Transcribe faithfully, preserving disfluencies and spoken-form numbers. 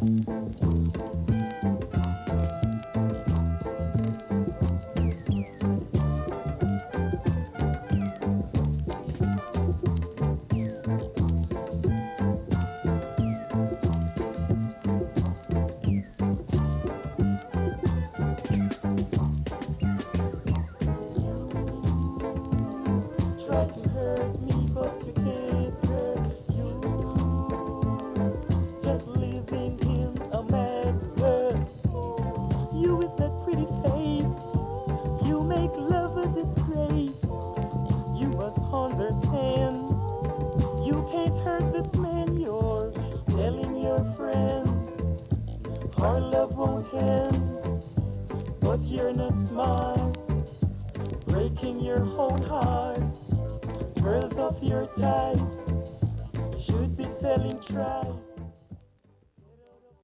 Try to hurt me, but you can't hurt you. Just living in a man's world. You with that pretty face, you make love a disgrace. You must understand, you can't hurt this man. You're telling your friends our love won't end, but you're not smart, breaking your own heart. Girls of your type should be selling tripe.